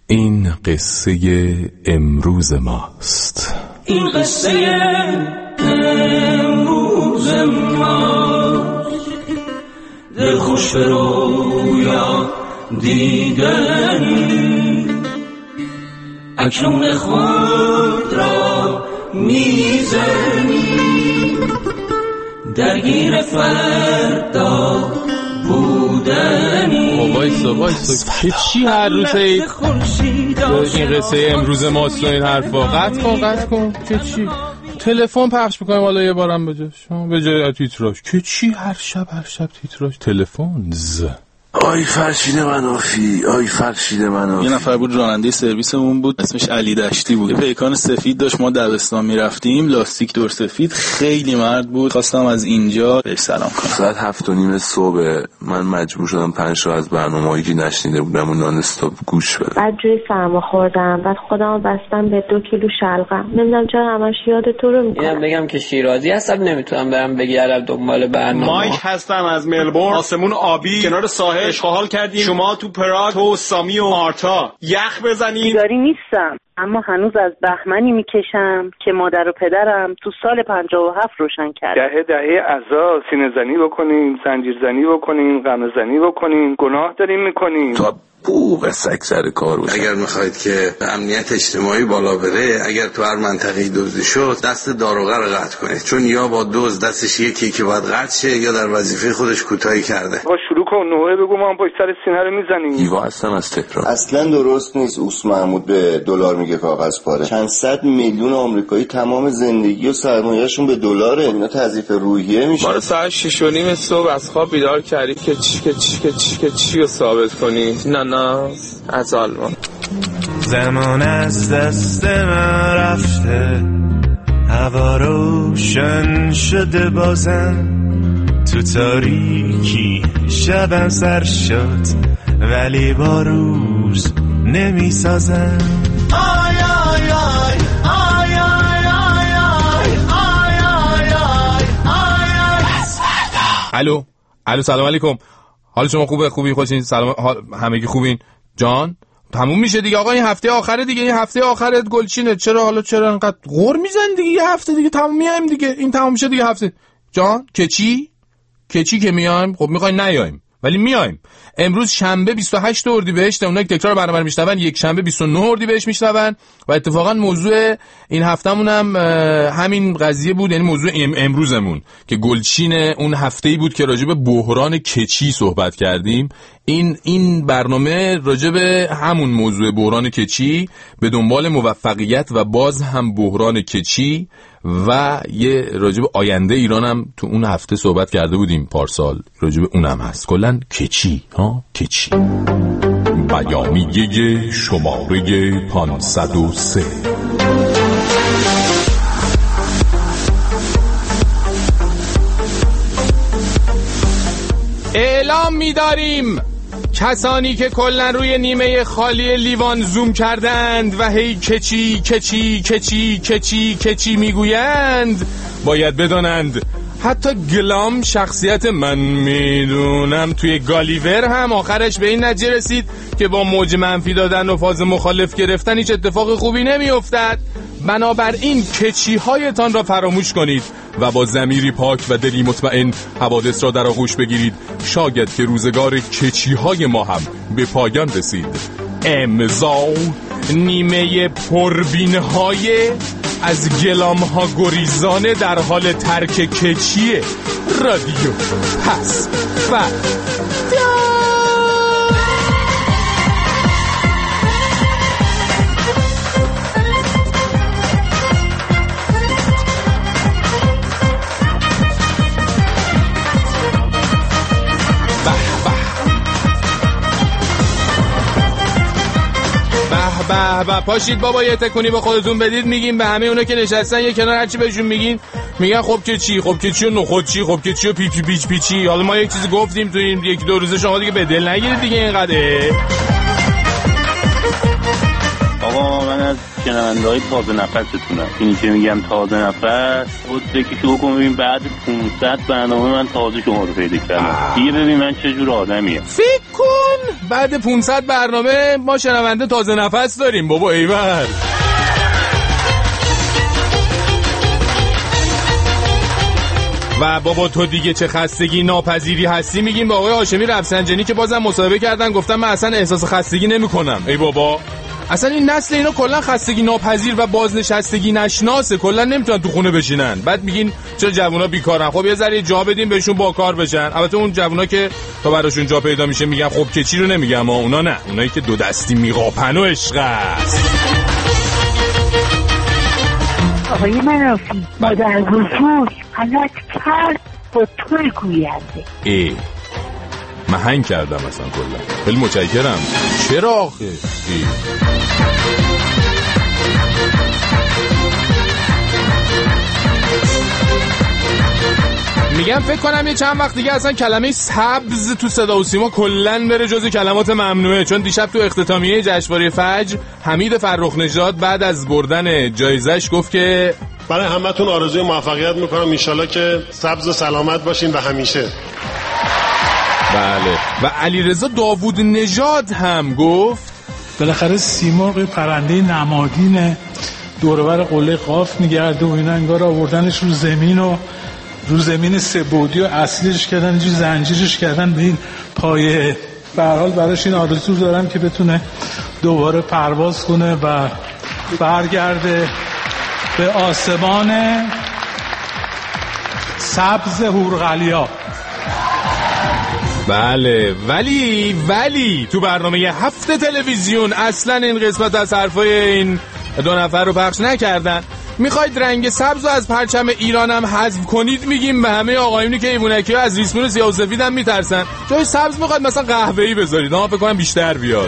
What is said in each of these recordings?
این قصه امروز ماست. این قصه امروز ماست. دل خوش به رویا دیدنی، اکنون خود را میزنی، درگیر فردا بودنی. وایسا که چی هر روز این قصه امروز ماست و این حرفا؟ قطع کن که چی؟ تلفن پخش میکنیم حالا یه بارم به جای تیتراژ که چی؟ هر شب تیتراژ تلفن. آی فرشید منافی. یه نفر بود راننده سرویسمون بود، اسمش علی دشتی بود. پیکان سفید داشت، ما دبستان میرفتیم، لاستیک دور سفید، خیلی مرد بود. خواستم از اینجا بهش سلام کنم. ساعت 7:30 صبح من مجبور شدم 5 تا از برنامه‌هایی که نشنیده بودم و نان استاپ گوش بدم. بعد جوی سرما خوردم، بعد خودمو بستم به 2 کیلو شلغم. نمیدونم چرا همش یاد تو رو میکنم. اینم بگم که شیرازی هستم، نمیتونم برم بگردم دنبال برنامه. مایک هستم از ملبورن، آسمون آبی کنار ساحل اشغال کردیم. شما تو پراگ، تو سامی و مارتا یخ بزنید. بیگاری نیستم، اما هنوز از بهمنی میکشم که مادر و پدرم تو سال 57 روشن کرد. دهه عزا سینه زنی بکنین، زنجیر زنی بکنین، غمه زنی بکنین، گناه داریم میکنین. تو بوق سگ سر کار باشه. اگر میخواید که امنیت اجتماعی بالا بره، اگر تو هر منطقه‌ای دزدی شد، دست داروغه رو قطع کنید، چون یا با دزد دستش یکی که باید قطع شه یا در وظیفه خودش کوتاهی کرده. با شروع کن نوعه بگو ما هم پشت سر سینه رو میزنیم. ایوا هستم از تهران. اصلا درست نیست. اوس محمود به دلار میگه کاغذ پاره. چند صد میلیون آمریکایی تمام زندگی و سرمایه‌شون به دلاره. اینا تضعیف روحیه میشه. ما ساعت 6:30 صبح از خواب بیدار کردی که چی رو ثابت کنی؟ نه از آلمان. زمان از دست من رفته، هوا روشن شده بازم، تو تاریکی شبم سر شد ولی با روز نمی سازم. آی آی آی آی آی آی آی آی. الو سلام علیکم. حال شما خوبی خوشین؟ سلام، همگی خوبین؟ جان تموم میشه دیگه آقا، این هفته آخره دیگه، این هفته آخره گلچینه. چرا انقدر غر میزن دیگه؟ یه هفته دیگه تموم میایم دیگه، این تموم میشه دیگه هفته. جان که چی که میایم؟ خب میخواین نیایم ولی میایم. امروز شنبه 28 اردیبهشت، اونایی که تکرار برنامه رو میشنون یک شنبه 29 اردیبهشت میشنون و اتفاقا موضوع این هفتمون هم همین قضیه بود، یعنی موضوع امروزمون که گلچین اون هفته‌ای بود که راجع به بحران کچی صحبت کردیم. این برنامه راجع به همون موضوع بحران کچی، به دنبال موفقیت و باز هم بحران کچی و یه راجع به آینده ایران هم تو اون هفته صحبت کرده بودیم پارسال، راجع به اونم هست. کلاً کچی بیانیه شماره 503. اعلام می‌داریم کسانی که کلن روی نیمه خالی لیوان زوم کردند و هی کچی میگویند باید بدانند حتی گلام شخصیت من میدونم توی گالیور هم آخرش به این نتیجه رسید که با موج منفی دادن و فاز مخالف گرفتن هیچ اتفاق خوبی نمیافتد. بنابراین کچی هایتان را فراموش کنید و با ضمیری پاک و دلی مطمئن حوادث را در آغوش بگیرید، شاید که روزگار کچی های ما هم به پایان رسید. امضا نیمه پربین های از گلام ها گریزانه در حال ترک کچیه. رادیو پس به پاشید بابا یه تکونی به خودتون بدید. میگیم به همه اونا که نشستن یه کنار، هرچی بهشون میگن خب که چی و نخود چی، خب که چی و پیچی. حالا ما یک چیزی گفتیم تو این یک دو روزه، شما دیگه به دل نگیرید دیگه اینقدر. آقا من از شنونده‌های تازه نفستونم. اینی که میگم تازه نفس خود که شروع کنم ببین بعد 500 برنامه من تازه شما رو پیدا کردم. دیگه ببین من چه جور آدمیم. فکر کن بعد 500 برنامه ما شنونده تازه نفس داریم بابا. ایول. و بابا تو دیگه چه خستگی ناپذیری هستی میگیم با آقای هاشمی رفسنجانی که بازم مصاحبه کردن گفتم من اصلا احساس خستگی نمیکنم. ای بابا اصلا این نسل اینا کلا خستگی ناپذیر و بازنشستگی نشناسه، کلا نمیتونن تو خونه بشینن. بعد میگین چرا جوونا بیکارن؟ خب یه ذره جا بدین بهشون با کار بشن. البته اون جوونا که تا براشون جا پیدا میشه میگم خب که چی رو نمیگم اونا نه، اونایی که دو دستی میقاپن و عشق است. آقای منافی مادر بزرگ غلط کرد با توی گوینده. من هنگ کردم اصلا کلا. خیلی متشکرم. چرا آخه؟ میگم فکر کنم یه چند وقت دیگه اصلا کلمه سبز تو صدا و سیما کلن بره جز کلمات ممنوعه. چون دیشب تو اختتامیه جشنواره فجر حمید فرخ نژاد بعد از بردن جایزش گفت که برای همتون آرزوی موفقیت میکنم، انشالله که سبز و سلامت باشین و همیشه. بله. و علیرضا داوود نژاد هم گفت بالاخره سیمرغ پرنده نمادینه، دور و بر قله قاف میگرده و اینا، انگار آوردنش رو زمین و رو زمین سه‌بعدی و اصلیش کردن، اینجوری زنجیرش کردن به این پایه. به هر حال براش این آرزو دارم که بتونه دوباره پرواز کنه و برگرده به آسمان سبز هورغلیا. بله. ولی تو برنامه 7 تلویزیون اصلا این قسمت از حرفای این دو نفر رو پخش نکردن. میخواید رنگ سبز رو از پرچم ایران هم حذف کنید میگیم به همه آقایونی که ایمونکی ها از ریسمون سیاه و سفید هم میترسن. جای سبز میخواید مثلا قهوه‌ای بذارید، اما فکر کنم بیشتر بیاد.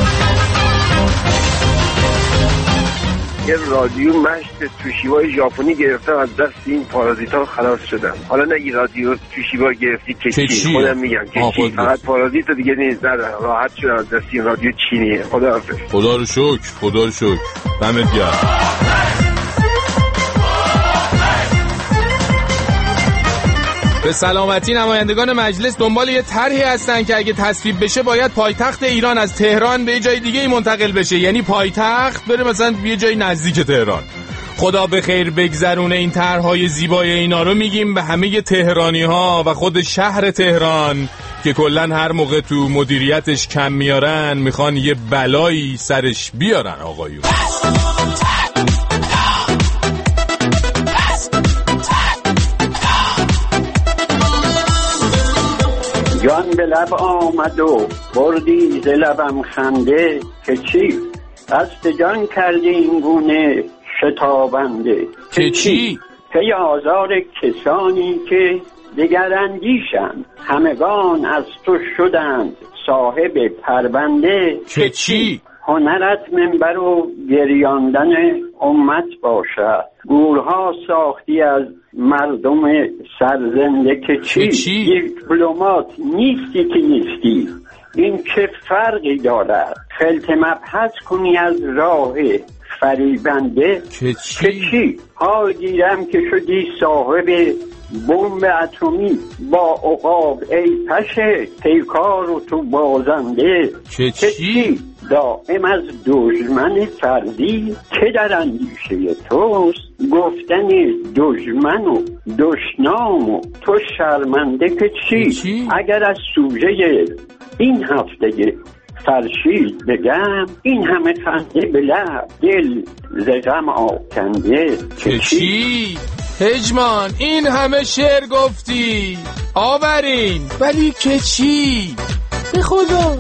یه رادیو مشت توشیبای ژاپنی گرفتم از دست این پارازیتا خلاص شدم. حالا نگی رادیو توشیبا گرفتی کشی، خودم میگم کشی، فقط پارازیت دیگه نیست. راحت شدم از دست این رادیو چینیه. خداحافظ. خدا رو شکر. دمت گرم. به سلامتی نمایندگان مجلس دنبال یه طرحی هستن که اگه تصویب بشه باید پایتخت ایران از تهران به یه جای دیگه منتقل بشه. یعنی پایتخت بره مثلا یه جای نزدیک تهران. خدا به خیر بگذرونه این طرح‌های زیبای اینا رو میگیم به همه تهرانی‌ها و خود شهر تهران که کلن هر موقع تو مدیریتش کم میارن میخوان یه بلایی سرش بیارن. آقایون جان به لب آمد و بردی ز لبم خنده که چی دست جان کردی این گونه شتابنده که چی پی آزار کسانی که دگر اندیشند همگان از تو شدند صاحب پرونده که چی هنرت منبر و گریاندن امت باشد گورها ساختی از مردم سرزنده که چی دیپلمات نیستی که نیستی این چه فرقی دارد خلط مبحث کنی از راه فریبنده که چی حال گیرم که شدی صاحب بمب اتمی با عقاب ای پشه پیکار و تو بازنده که چی دائم از دشمن فردی که در اندیشه توست گفتن دشمن و دشنام و تو شرمنده که چی اگر از سوژه این هفته فرشید بگم این همه خنده به لب دل ز غم آکنده که چی هجمان این همه شعر گفتی آورین ولی که چی به خدا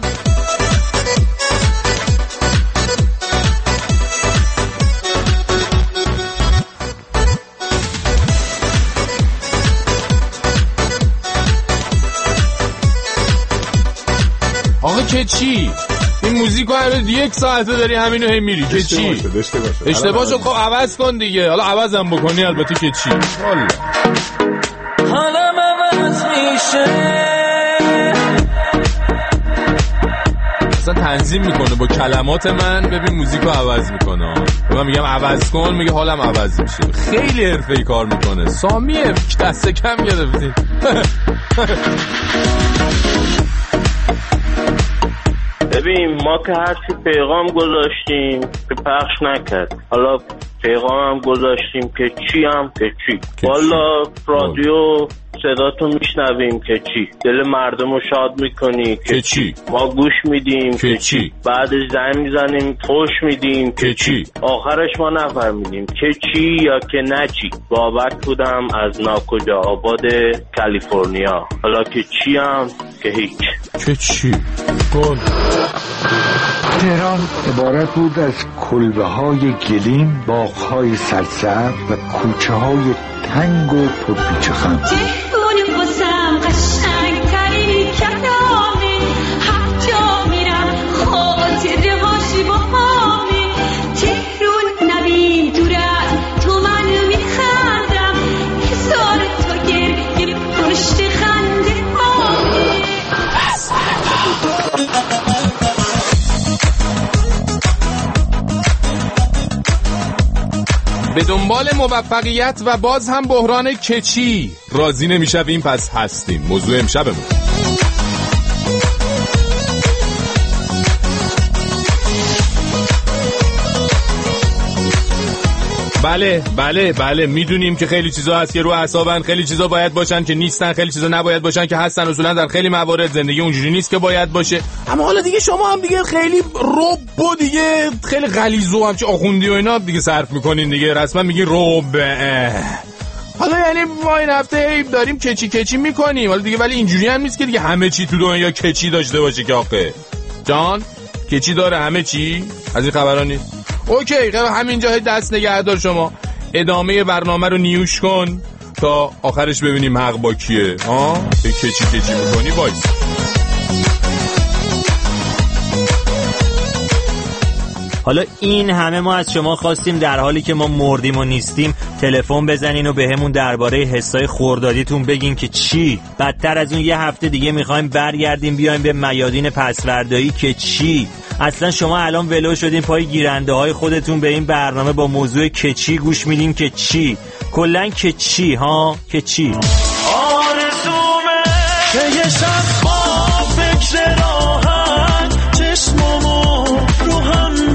آقا که چی این موزیکو هر یک ساعته داری همینو هم میری که چی اشتباه شد خب عوض کن دیگه حالا عوضم بکنی البته که چی حالم عوض میشه اصلا تنظیم میکنه با کلمات من. ببین موزیکو عوض میکنه، من میگم عوض کن، میگه حالم عوض میشه. خیلی حرفه‌ای کار میکنه. سامیه دست کم گرفتین. ببین ما که هرچی پیغام گذاشتیم که پخش نکرد، حالا پیغام هم گذاشتیم که چی هم که چی. والا رادیو صداتو میشنویم که چی، دل مردم رو شاد میکنی که چی، ما گوش میدیم که چی، بعدش زنگ میزنیم خوش میدیم که چی، آخرش ما نفهمیدیم که چی یا که نه چی. بابک بودم از ناکجا آباد کالیفرنیا. حالا که چی هم که هیچ. که چی؟ تهران عبارت بود از کلبه‌های گلیم، باغ‌های سرسبز و کوچه‌های تنگ و پرپیچ و خم. تهران واسم قشنگ‌ترین کلامه، هر جا میرم خاطره هاشی با همه. تهران نبین دور از تو من میخندم، هزار تا گریه پشت خنده مامه. به دنبال موفقیت و باز هم بحران کچی راضی نمیشویم، پس هستیم. موضوع امشبمون بله میدونیم که خیلی چیزا هست که رو اعصابن، خیلی چیزا باید باشن که نیستن، خیلی چیزا نباید باشن که هستن. اصولا در خیلی موارد زندگی اونجوری نیست که باید باشه. اما حالا دیگه شما هم دیگه خیلی رب و دیگه خیلی غلیظ و همچه آخوندی و اینا دیگه صرف میکنین دیگه، رسما میگین رب. حالا یعنی ما این هفته داریم کچی میکنیم حالا دیگه، ولی اینجوری هم نیست که دیگه همه چی تو دنیا کچی داشته باشه که آخه جان کچی داره همه چی، از این خبرا نیست. اوکی همینجا دست نگهدار، شما ادامه برنامه رو نیوش کن تا آخرش ببینیم حق با کیه. به کچی میکنی وایس. حالا این همه ما از شما خواستیم در حالی که ما مردیم و نیستیم تلفن بزنین و بهمون درباره حسای خردادیتون بگین که چی. بدتر از اون یه هفته دیگه میخوایم برگردیم بیایم به میادین پسوردایی که چی. اصلا شما الان ولو شدین پای گیرنده های خودتون به این برنامه با موضوع که چی گوش میدین که چی. کلن که چی که چی. آرزومه که یه شب با فکر راحت چشممو رو هم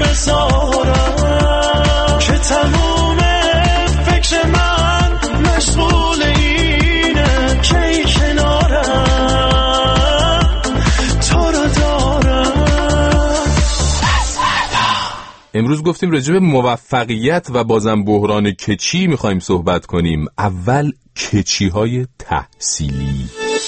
بذارم که تموم فکر من مشغول اینه که ای کنارم تو رو دارم. امروز گفتیم راجع به موفقیت و بازم بحران کچی میخوایم صحبت کنیم. اول کچی های تحصیلی.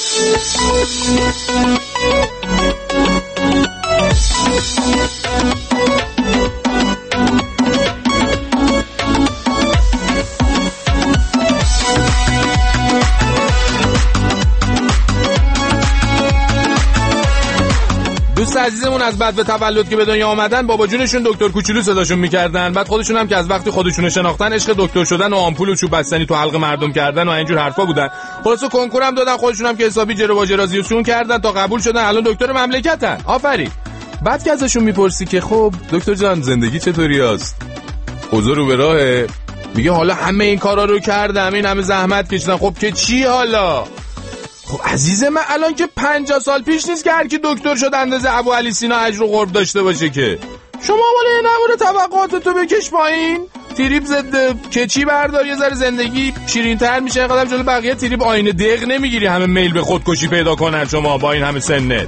دوست عزیزمون از بعد به تولد که به دنیا آمدن بابا جونشون دکتر کوچولو صداشون میکردن، بعد خودشون هم که از وقتی خودشونو شناختن عشق دکتر شدن و آمپول و چوب بستنی تو حلق مردم کردن و اینجور حرفا بودن. خلاص کنکور هم دادن، خودشون هم که حسابی جر و واجرازیشون کردن تا قبول شدن، الان دکتر مملکتن. آفرین. بعد که ازشون میپرسی که خب دکتر جان زندگی چطوری است؟ اوضاع رو به راهه؟ میگه حالا همه این کارا رو کردم، این همه زحمت کشیدم، خب که چی حالا؟ خب عزیز من الان که 50 سال پیش نیست که هر کی دکتر شد اندازه ابو علی سینا اجر و قرب داشته باشه که. شما بالا نمونه توقعاتتو بکش پایین، تریپ ضد کچی بردار، یه ذره زندگی شیرین‌تر میشه. اینقدر جلو بقیه تریپ آینه دق نمیگیری، همه میل به خودکشی پیدا کنن شما با این همه سنت.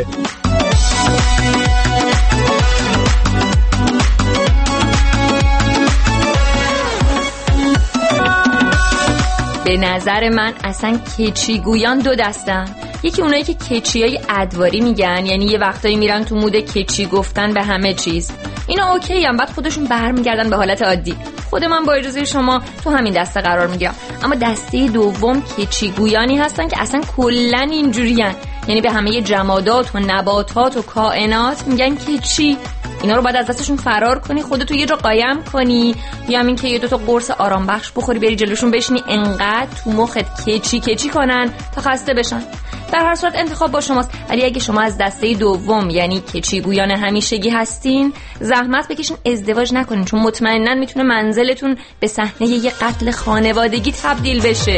به نظر من اصلا کچی گویان دو دستن. یکی اونایی که کچیای ادواری میگن، یعنی یه وقتایی میرن تو مود کچی گفتن به همه چیز، اینا اوکی هم، بعد خودشون برمیگردن به حالت عادی. خود من با اجازه شما تو همین دسته قرار میگیرم. اما دسته دوم کچی گویانی هستن که اصلا کلن اینجورین، یعنی به همه جمادات و نباتات و کائنات میگن کچی. اینا رو بعد از دستشون فرار کنی، خودتو یه جا قایم کنی، یا همین که یه دوتا قرص آرام بخش بخوری بری جلوشون بشینی انقدر تو مخت کچی کنن تا خسته بشن. در هر صورت انتخاب با شماست. ولی اگه شما از دسته دوم یعنی کچیگویان همیشگی هستین، زحمت بکشین ازدواج نکنین، چون مطمئناً میتونه منزلتون به صحنه یه قتل خانوادگی تبدیل بشه.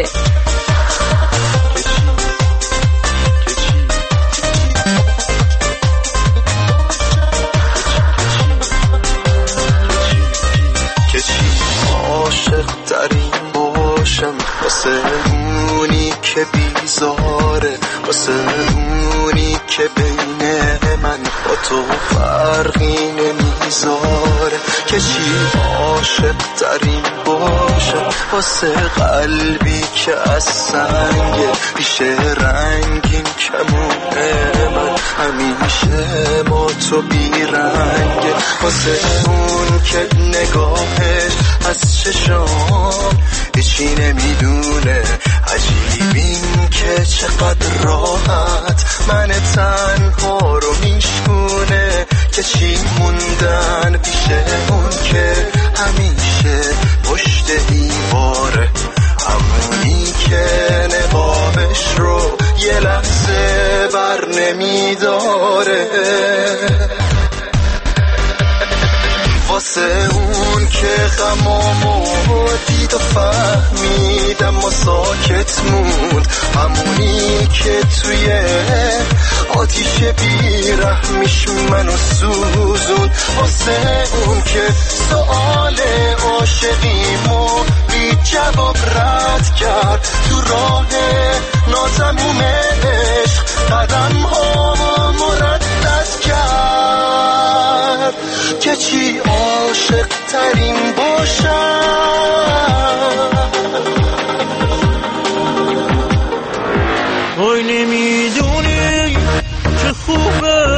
عاشق ترین باشم واسه اونی که بیزاره، واسه اونی که بین من با تو فرقی نمیذاره. که چی عاشق ترین باشم واسه قلبی که از سنگه، پیش رنگین کمونه من همیشه ما تو بیرنگه. واسه اون که نگاهش از چشام هیچی نمیدونه، عجیبین که چقدر راحت من تنها رو میشکونه. که چی موندن پیش اون که همیشه پشت دیواره، همونی که نقابش رو یه لحظه بر نمیداره. واسه اون که غمامو دید و فهمیدم و ساکت موند، همونی که توی آتیش بیرحمیش منو سوزون. واسه اون که سؤال عاشقیمو بی جواب رد کرد، تو راه ناتموم عشق قدم ها مردد کرد. که چی عاشق ترین باشم، وای نمیدونی که خوبه.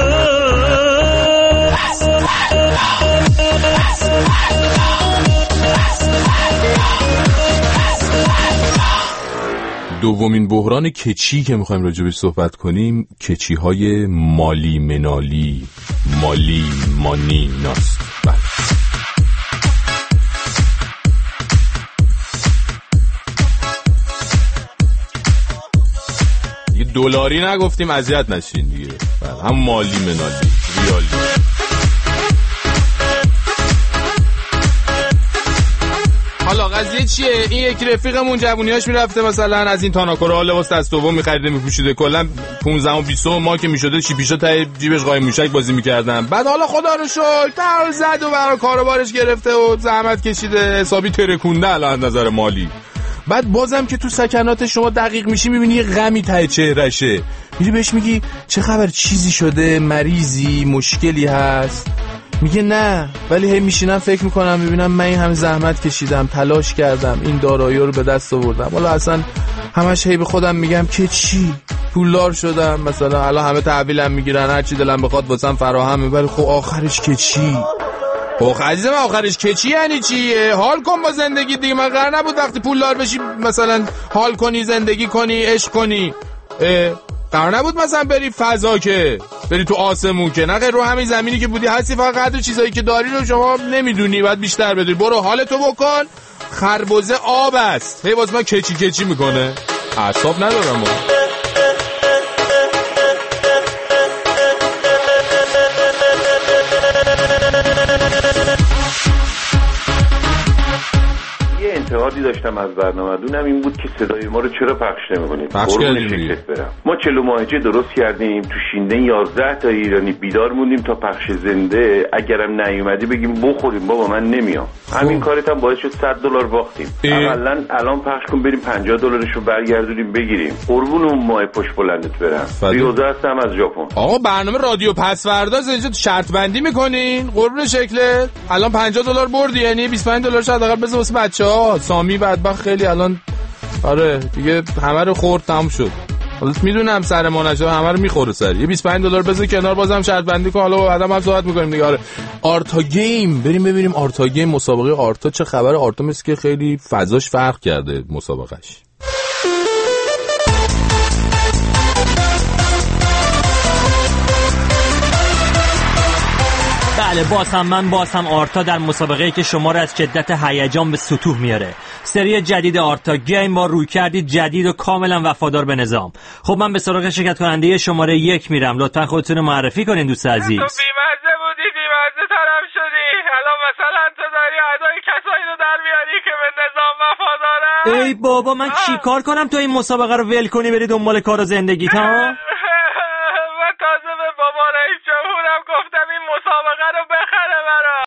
دومین بحران کچی که میخوایم راجع بهش صحبت کنیم، کچی های مالی منالی، مالی مانی ناست. دیگه دلاری نگفتیم اذیت نشین دیگه، هم مالی منالی ریالی. حالا قضیه چیه؟ این یک رفیقمون جوونیاش میرفته مثلا از این تاناکورا لباس دست دوم می‌خریده میپوشیده، کلا 15 و 20 ما که میشده چی پیشا تا جیبش قایم موشک بازی میکردن. بعد حالا خدا رو شکر تر زد و برای کاروبارش گرفته و زحمت کشیده، حسابی ترکونده الان نظر مالی. بعد بازم که تو سکنات شما دقیق میشی میبینی یه غمی ته چهرشه، میری بهش میگی چه خبر، چیزی شده، مریضی، مشکلی هست؟ میگه نه، ولی هی میشینم فکر میکنم میبینم من این همه زحمت کشیدم، تلاش کردم، این دارایی رو به دست آوردم، حالا اصلا همش هی به خودم میگم که چی، پولدار شدم مثلا، الان همه تحویلم میگیرن، هر چی دلم بخواد واسم فراهمه، ولی خب آخرش که چی؟ خب عزیزم آخرش که چی یعنی چی؟ حال کن با زندگی دیگه. من قرار نبود وقتی پولدار بشی مثلا حال کنی، زندگی کنی، عشق کنی. قرار نبود مثلا بری فضا، که بری تو آسمون، که نه رو همین زمینی که بودی هستی، فقط قدر چیزایی که داری رو شما نمیدونی، باید بیشتر بدونی. برو حالتو بکن، خربزه آب است. هی واسه ما کچی کچی میکنه، اعصاب ندارم. انتقادی داشتم از برنامه‌دونم این بود که صدای ما رو چرا پخش نمی‌کنید؟ قربون شکلت برم. ما 40 ماهجه درست کردیم، تو شینده 11 تا ایرانی بیدار موندیم تا پخش زنده، اگرم نیومدی بگیم بخوریم بابا من نمیام. همین کارت هم باعث شد $100 باختیم. حداقل الان پخش کن بریم $50 رو برگردونیم بگیریم. قربون اون ماه پشت بلندت برم. ریوزه هستم از ژاپن. آقا برنامه رادیو پسورداز اینجا شرط بندی می‌کنین؟ قربون شکلت. الان $50 بردی، یعنی $25 حداقل بذار واسه بچه‌ها. سامی بدبخت خیلی الان آره دیگه همه رو خورد، تموم شد. حالا میدونم سر ما نشه، همه رو میخوره سر. یه $25 بذار کنار، بازم شرط بندی کن. حالا بعدم هم صحبت میکنیم دیگه. آره آرتا گیم بریم ببینیم آرتا گیم، مسابقه آرتا چه خبره. آرتا مثل که خیلی فضاش فرق کرده مسابقهش. بله باز هم آرتا در مسابقه‌ای که شما را از شدت هیجان به سطوح میاره. سری جدید آرتا گیم با رویکردی جدید و کاملا وفادار به نظام. خب من به سراغ شرکت کننده شماره 1 میرم. لطفا خودتون رو معرفی کنین دوست عزیز. تو بی‌مزه بودی، بی‌مزه طرف شدی. الان مثلا تو داری ادای کسایی رو در میاری که به نظام وفادارن. ای بابا من چیکار کنم تو این مسابقه رو ول کنی بری دنبال کار و زندگیت ها؟ من تازه به بابا رئیس جمهورم گفتم این مسابقه رو